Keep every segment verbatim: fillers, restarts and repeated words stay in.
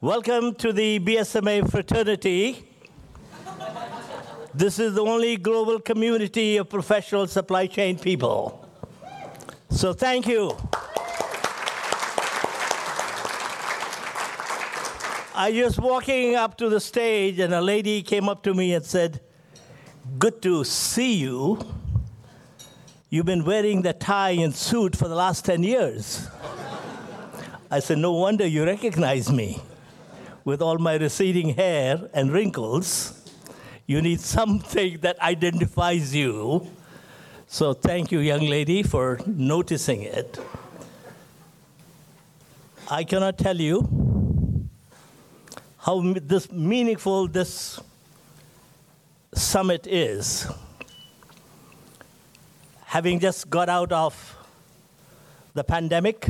Welcome to the B S M A fraternity. This is the only global community of professional supply chain people. So thank you. I was walking up to the stage, and a lady came up to me and said, "Good to see you. You've been wearing the tie and suit for the last ten years. I said, "No wonder you recognize me. With all my receding hair and wrinkles, you need something that identifies you." So thank you, young lady, for noticing it. I cannot tell you how this meaningful this summit is. Having just got out of the pandemic,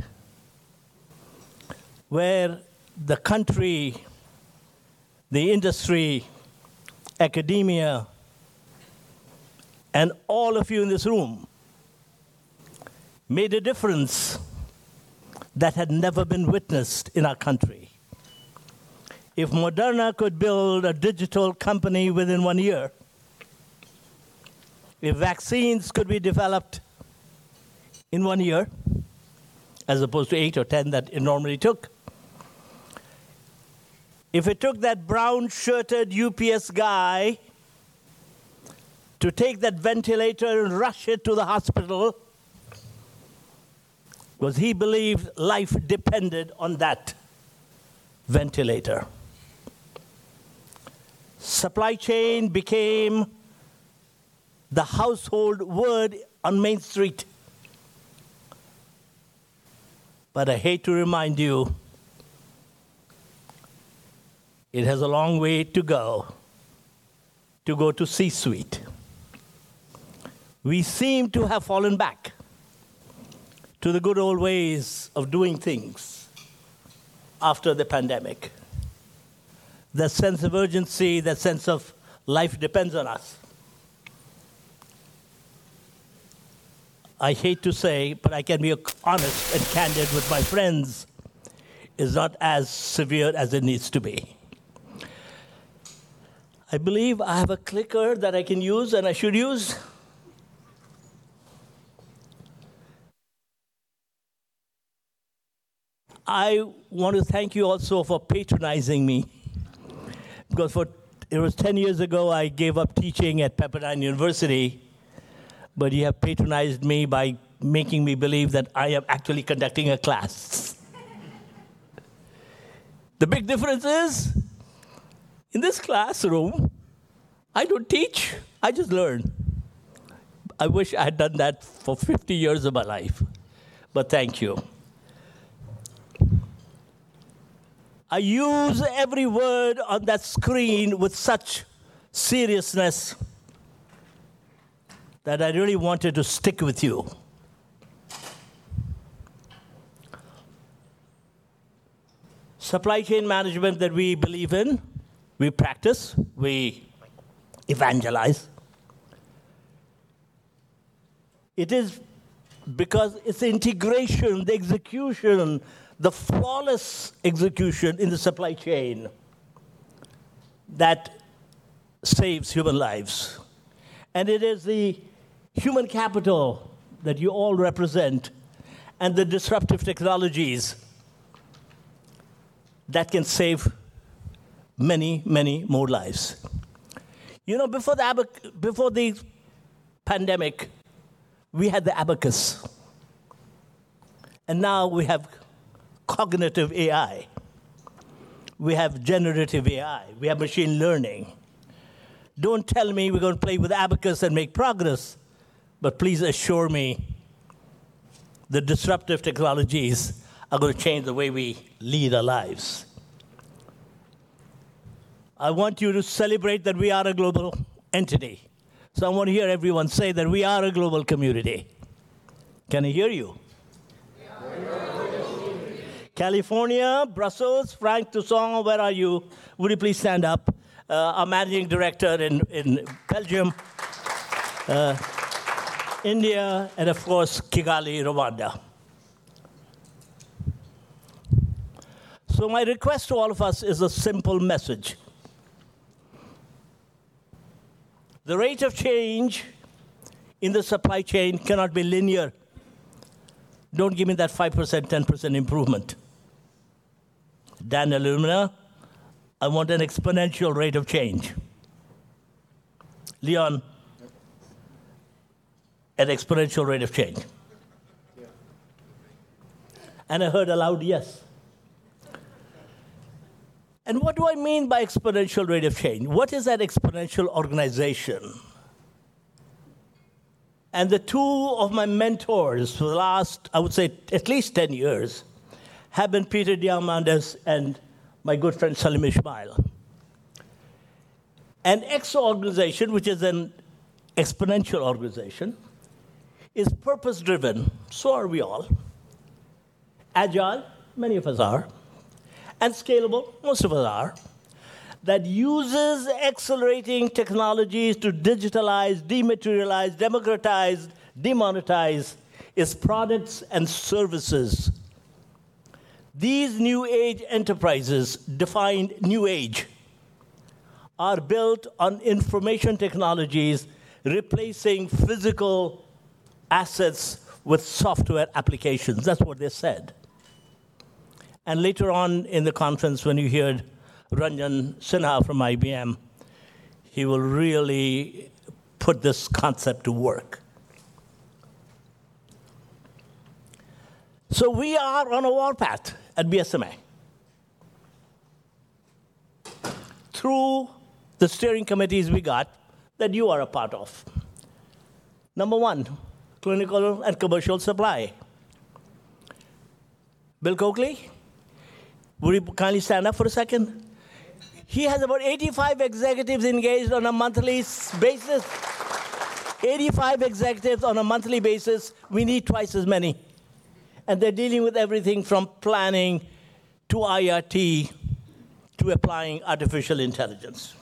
where the country, the industry, academia, and all of you in this room made a difference that had never been witnessed in our country. If Moderna could build a digital company within one year, if vaccines could be developed in one year, as opposed to eight or ten that it normally took, if it took that brown-shirted U P S guy to take that ventilator and rush it to the hospital, because he believed life depended on that ventilator. Supply chain became the household word on Main Street. But I hate to remind you, it has a long way to go to go to C-suite. We seem to have fallen back to the good old ways of doing things after the pandemic. That sense of urgency, that sense of life depends on us. I hate to say, but I can be honest and candid with my friends, is not as severe as it needs to be. I believe I have a clicker that I can use and I should use. I want to thank you also for patronizing me. Because for, it was ten years ago I gave up teaching at Pepperdine University, but you have patronized me by making me believe that I am actually conducting a class. The big difference is, in this classroom, I don't teach, I just learn. I wish I had done that for fifty years of my life, but thank you. I use every word on that screen with such seriousness that I really wanted to stick with you. Supply chain management that we believe in, we practice, we evangelize. It is because it's the integration, the execution, the flawless execution in the supply chain that saves human lives. And it is the human capital that you all represent and the disruptive technologies that can save many, many more lives. You know, before the, abac- before the pandemic, we had the abacus. And now we have cognitive A I. We have generative A I. We have machine learning. Don't tell me we're going to play with abacus and make progress, but please assure me the disruptive technologies are going to change the way we lead our lives. I want you to celebrate that we are a global entity. So I want to hear everyone say that we are a global community. Can I hear you? California, Brussels, Frank Toussaint, where are you? Would you please stand up? Uh, our managing director in, in Belgium, uh, India, and of course, Kigali, Rwanda. So So my request to all of us is a simple message. The rate of change in the supply chain cannot be linear. Don't give me that five percent, ten percent improvement. Dan Illumina, I want an exponential rate of change. Leon, an exponential rate of change. Yeah. And I heard a loud yes. And what do I mean by exponential rate of change? What is that exponential organization? And the two of my mentors for the last, I would say, at least ten years, have been Peter Diamandis and my good friend Salim Ismail. An X O organization, which is an exponential organization, is purpose-driven. So are we all. Agile, many of us are. And scalable, most of us are, that uses accelerating technologies to digitalize, dematerialize, democratize, demonetize its products and services. These new age enterprises, defined new age, are built on information technologies replacing physical assets with software applications. That's what they said. And later on in the conference, when you heard Ranjan Sinha from I B M, he will really put this concept to work. So we are on a warpath at B S M A. Through the steering committees we got that you are a part of. Number one, clinical and commercial supply. Bill Coakley, would you kindly stand up for a second? He has about eighty-five executives engaged on a monthly basis. eighty-five executives on a monthly basis. We need twice as many. And they're dealing with everything from planning to I R T to applying artificial intelligence.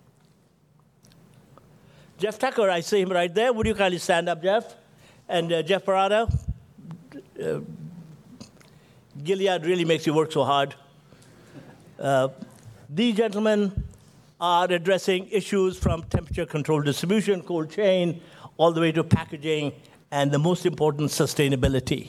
Jeff Tucker, I see him right there. Would you kindly stand up, Jeff? And uh, Jeff Parada, uh, Gilead really makes you work so hard. Uh, these gentlemen are addressing issues from temperature control distribution, cold chain, all the way to packaging, and the most important, sustainability.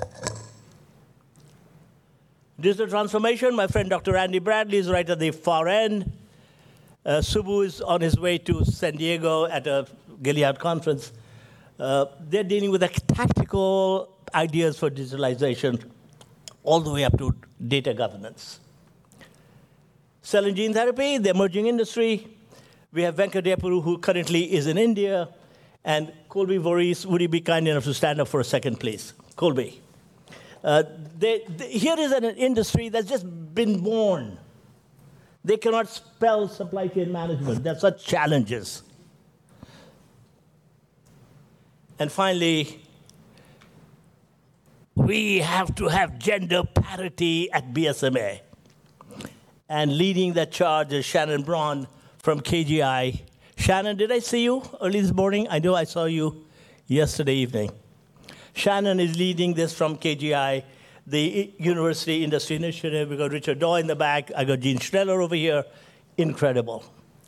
Digital transformation, my friend Doctor Andy Bradley is right at the far end. Uh, Subbu is on his way to San Diego at a Gilead conference. Uh, they're dealing with the tactical ideas for digitalization all the way up to data governance. Cell and gene therapy, the emerging industry. We have Venkatapuru, who currently is in India. And Colby Voorhees, would you be kind enough to stand up for a second, please? Colby. Uh, they, they, here is an industry that's just been born. They cannot spell supply chain management. There are such challenges. And finally, we have to have gender parity at B S M A. And leading that charge is Shannon Braun from K G I. Shannon, did I see you early this morning? I know I saw you yesterday evening. Shannon is leading this from K G I, the University Industry Initiative. We got Richard Daw in the back. I got Gene Schneller over here. Incredible.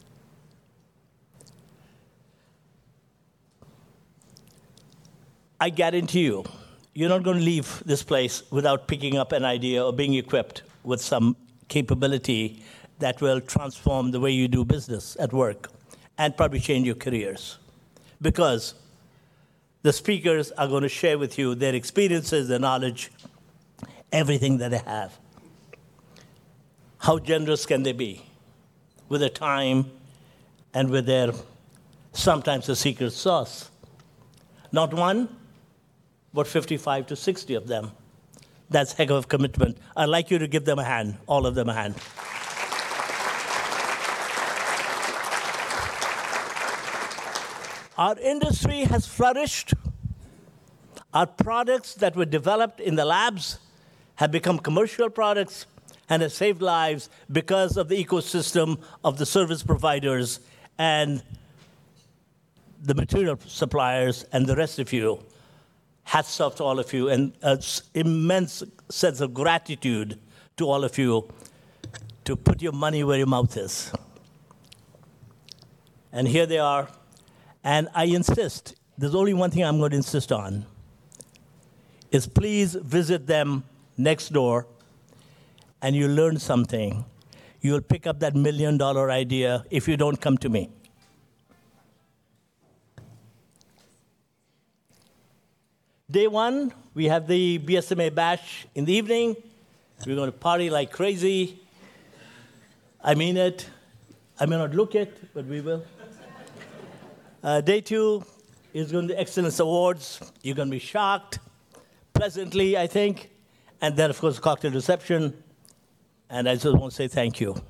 I guarantee you, you're not going to leave this place without picking up an idea or being equipped with some capability that will transform the way you do business at work and probably change your careers. Because the speakers are going to share with you their experiences, their knowledge, everything that they have. How generous can they be with their time and with their, sometimes a secret sauce? Not one, but fifty-five to sixty of them. That's a heck of a commitment. I'd like you to give them a hand, all of them a hand. Our industry has flourished. Our products that were developed in the labs have become commercial products and have saved lives because of the ecosystem of the service providers and the material suppliers and the rest of you. Hats off to all of you, and an immense sense of gratitude to all of you to put your money where your mouth is. And here they are. And I insist, there's only one thing I'm going to insist on, is please visit them next door, and you'll learn something. You'll pick up that million dollar idea if you don't come to me. Day one, we have the B S M A bash in the evening. We're going to party like crazy. I mean it. I may not look it, but we will. Uh, day two is going to be Excellence Awards. You're going to be shocked, pleasantly, I think. And then, of course, cocktail reception. And I just want to say thank you.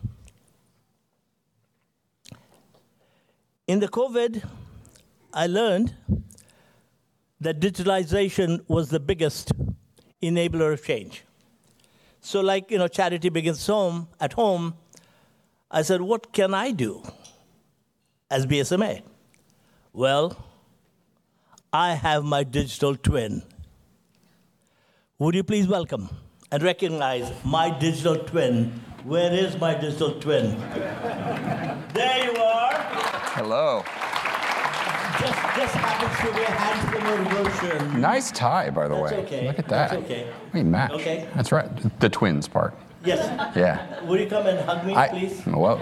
In the COVID, I learned that digitalization was the biggest enabler of change. So like, you know, charity begins home, at home, I said, what can I do as B S M A? Well, I have my digital twin. Would you please welcome and recognize my digital twin? Where is my digital twin? There you are. Hello. Just, just happens to be a handsome version. Nice tie, by the That's way. okay. Look at that. That's okay. We match. Okay. That's right. The twins part. Yes. Yeah. Would you come and hug me, I, please? Well,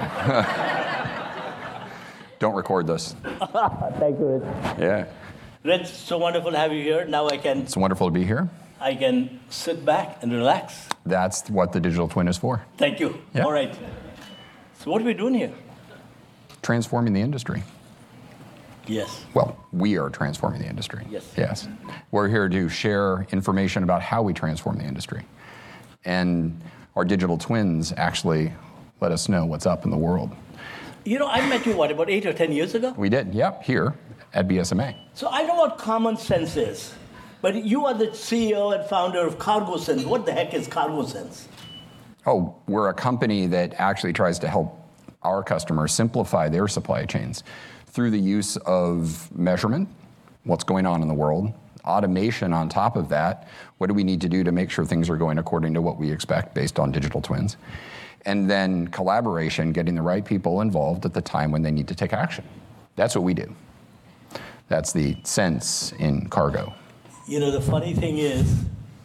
don't record this. Thank you, Rich. Yeah. Rich, so wonderful to have you here. Now I can, It's wonderful to be here. I can sit back and relax. That's what the digital twin is for. Thank you. Yeah. All right. So what are we doing here? Transforming the industry. Yes. Well, we are transforming the industry. Yes. Yes. We're here to share information about how we transform the industry. And our digital twins actually let us know what's up in the world. You know, I met you, what, about eight or ten years ago? We did, yep, here at B S M A. So I know what common sense is, but you are the C E O and founder of CargoSense. What the heck is CargoSense? Oh, we're a company that actually tries to help our customers simplify their supply chains through the use of measurement, what's going on in the world, automation on top of that, what do we need to do to make sure things are going according to what we expect based on digital twins, and then collaboration, getting the right people involved at the time when they need to take action. That's what we do. That's the sense in cargo. You know, the funny thing is,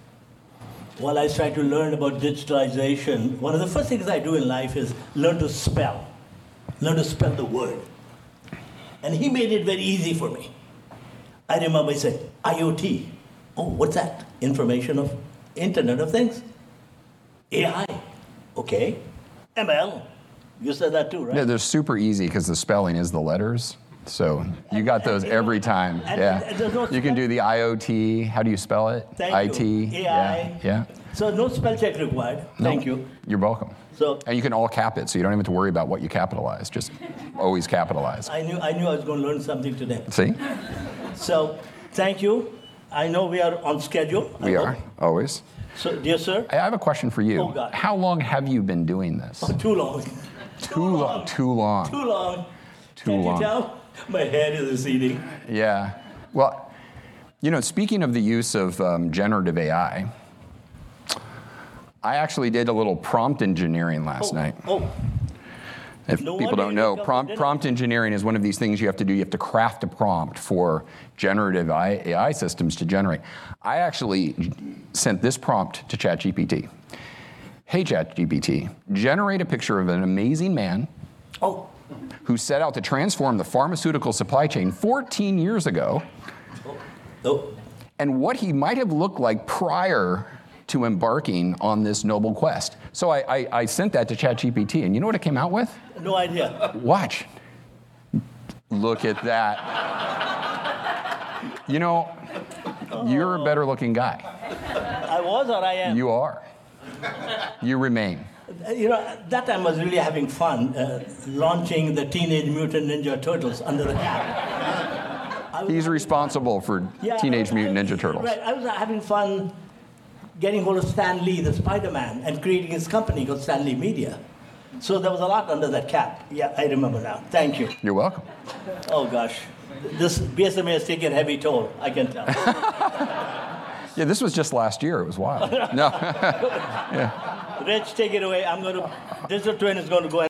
while I try to learn about digitalization, one of the first things I do in life is learn to spell, learn to spell the word. And he made it very easy for me. I remember he said, I O T. Oh, what's that? Information of Internet of Things. A I. Okay. M L. You said that too, right? Yeah, they're super easy because the spelling is the letters. So you got those every time. And, yeah. and there's no you can do the I O T. How do you spell it? Thank I T. you. A I. Yeah. yeah. So no spell check required. Thank No, you. You're welcome. So And you can all cap it, so you don't even have to worry about what you capitalize. Just always capitalize. I knew I knew I was going to learn something today. See? So thank you. I know we are on schedule. I We hope. are, always. So, dear sir. I have a question for you. Oh, God. How long have you been doing this? Oh, too long. Too long. Too long. Too long. Too Can't long. you tell? My head is receding. Yeah. Well, you know, speaking of the use of um, generative A I, I actually did a little prompt engineering last Oh, night. oh, If No people wonder don't you know, didn't come prompt, to dinner. prompt engineering is one of these things you have to do. You have to craft a prompt for generative A I systems to generate. I actually sent this prompt to ChatGPT. Hey, ChatGPT, generate a picture of an amazing man oh, who set out to transform the pharmaceutical supply chain fourteen years ago, oh. and what he might have looked like prior to embarking on this noble quest. So I, I, I sent that to ChatGPT, and you know what it came out with? No idea. Watch. Look at that. You know, you're a better looking guy. I was or I am. You are. You remain. You know, that time I was really having fun uh, launching the Teenage Mutant Ninja Turtles under the cap. I was He's having responsible for fun. Yeah, Teenage I- Mutant I- Ninja Turtles. Right, I was having fun getting hold of Stan Lee, the Spider-Man, and creating his company called Stanley Media. So there was a lot under that cap. Yeah, I remember now. Thank you. You're welcome. Oh gosh, this B S M A has taken a heavy toll, I can tell. Yeah, this was just last year. It was wild. No. Yeah. Rich, take it away. I'm going to, Digital Twin is going to go and